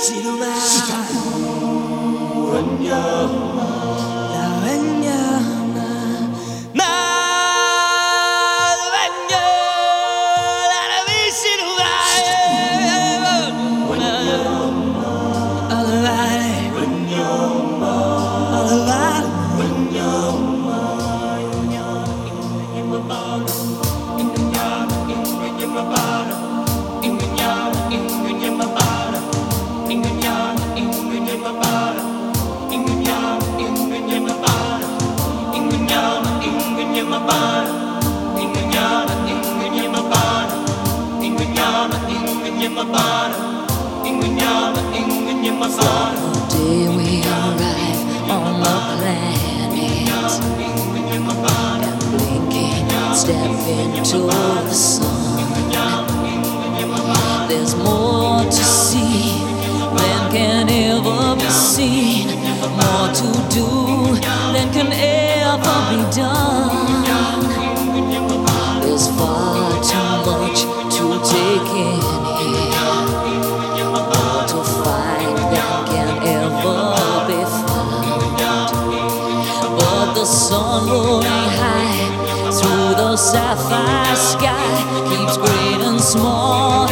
Day we arrive on the planet and blinking, step into the sun. There's more to see than can ever be seen, more to do than can ever be done. There's far too much to take in here, more to find than can ever be found. But the sun rolling high through the sapphire sky keeps great and small